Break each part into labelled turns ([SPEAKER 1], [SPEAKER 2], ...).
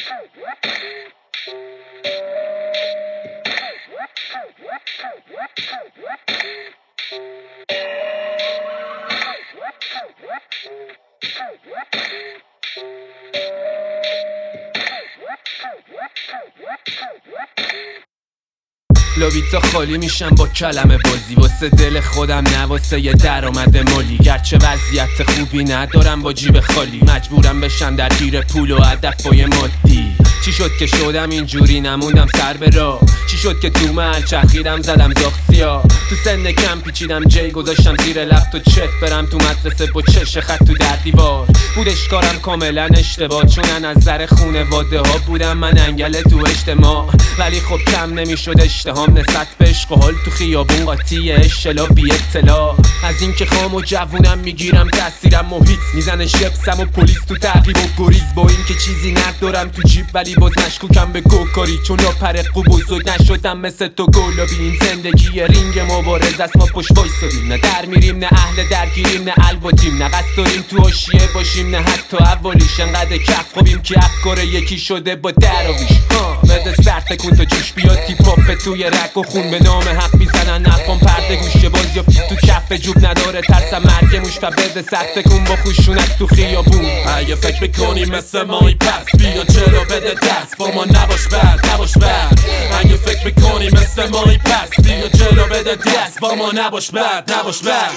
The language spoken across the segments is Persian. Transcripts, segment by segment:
[SPEAKER 1] لابیتا خالی میشم با کلمه بازی، واسه دل خودم نه واسه یه درآمد مالی. گرچه وضعیت خوبی ندارم با جیب خالی، مجبورم بشم درگیر پول و هدفای مادی. چی شد که شدم اینجوری نموندم سر به راه؟ چی شد که تو محل چرخیدم زدم زاغسیا؟ تو سن کم پیچیدم جی گذاشتم زیر لب تو چت برم تو مدرسه با چش خط تو در دیوار. بودش کارم کاملا اشتباه، چون از نظر خونواده ها بودم من انگل تو اجتماع. ولی خب کم نمیشد اشتهام نسبت به عشق و حال تو خیابون قاطی اشلا بی اطلاع. از اینکه خام و جوونم میگیرم تاثیرم محیط میزنه شپسم و پلیس تو تعقیب و گریز. با اینکه چیزی ندارم تو جیب ولی باز مشکوکم به گوکاری، چون لاپرق بزرگ نشدم مثل تو گلابی. این زندگی رینگ مبارز است، ما پشت وایسادیم، نه در میریم نه اهل درگیریم نه الباتیم، نه قصد داریم تو حاشیه باشیم نه حتی اولیش. انقدر کف خوبیم که افکار یکی شده با دراویش. بده سر تکون تا جوش بیاد تیپاپ توی رگ و خون، به نام حق میزنن نفام پرده گوشه باز یافتی تو کف جوب نداره ترسم مرگ موش. و بده سر تکون با خوشونت تو خیابون.
[SPEAKER 2] اگه فکر میکنی مثل مایی پس بیا جلو بده دست، با ما نباش بد نباش بد. اگه فکر میکنی مثل مایی پس بیا جلو بده دست، با ما نباش بد نباش بد.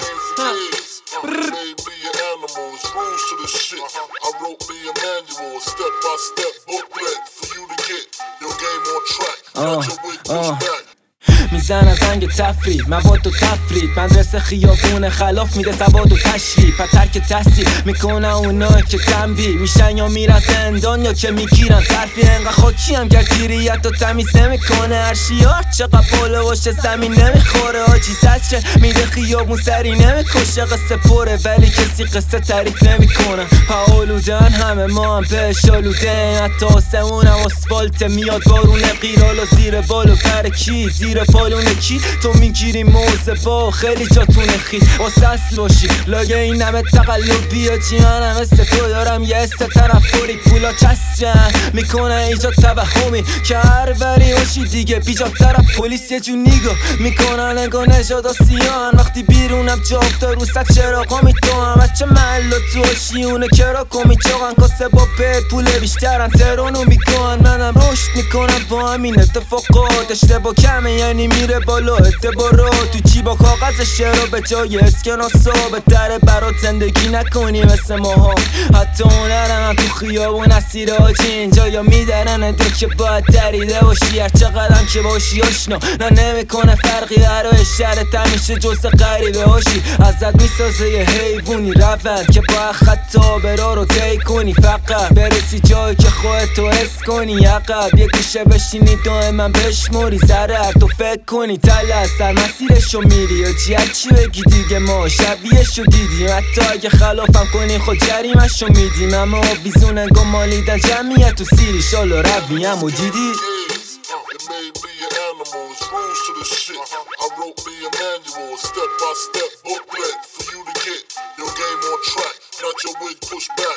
[SPEAKER 3] Rules to the shit. I wrote me a manual, step-by-step booklet for you to get your game on track. Got your wig pushed back.
[SPEAKER 4] میزنه زنگ تفریح مواد و تفرید، مدرسه خیابون خلاف میده سواد و تشریف. پتر که تحصیل میکنه اونا که تنبیه میشن یا میرن زندان یا که میگیرن ترفی. انقدر خاکی هم کرد گیریت و تمیز نمیکنه، هر شیار چقدر بالا باشه زمین نمیخوره. آجی سچه میده خیابون سری نمیکشه، قصه پره ولی کسی قصه تعریف نمیکنه. پاولودن همه ما هم بهش آلودن، حتی آسمون هم اسفالت میاد بارون قیرالا زیر بالو پر کی زیر پالونه کی. تو میگیری موزه با خیلی جاتون خی واسه اصل باشی لاگه این همه تقلب بیا چی. منم مثل تو دارم یه حس طرفداری، پولا چسبن میکنه ایجاد توهمی که هر وری باشی دیگه بیجا طرف. پلیس یه جو نگاه میکنن انگار نژاد آسیان، وقتی بیرونم جا افتاد رو سد چراغا میتوام. بچه محلا تو آشیونه کرا کمی چاقن کاسه با به پول بیشترن ترانو میکنن. منم رشد میکنم با همین اتفاقات، اشتباه کمه یعنی میره بالا اعتبارات. تو جیبا کاغذ شعرها به جای اسکناسا، بهتره برات زندگی نکنی مثل ماها. حتی هنرم تو خیابون اسیر حاجی، اینجا یا میدرن دو که باید دریده باشی هر چقدرم که باشی آشنا. نه نمیکنه فرقی برای شهرت همیشه جز غریبه هاشی. ازت میسازه یه حیوونی روند که با خطا برا رو طی کنی، فقط برسی جایی که خودتو حس کنی. عقب یه گوشه بشینی دائما بشموری ضرر تو فکر کنی تله سر مسیرشو میری یا چی بگی دیگه. ما شبیهشو دیدیم حتی اگه خلافم کنی خود جریمشو میدیم. اما آویزون انگو مالیدن جمعیت و سیری شالا رویم و دیدی.
[SPEAKER 3] Rules to the shit. I wrote me a manual, step-by-step booklet for you to get your game on track. Got your wig pushed back.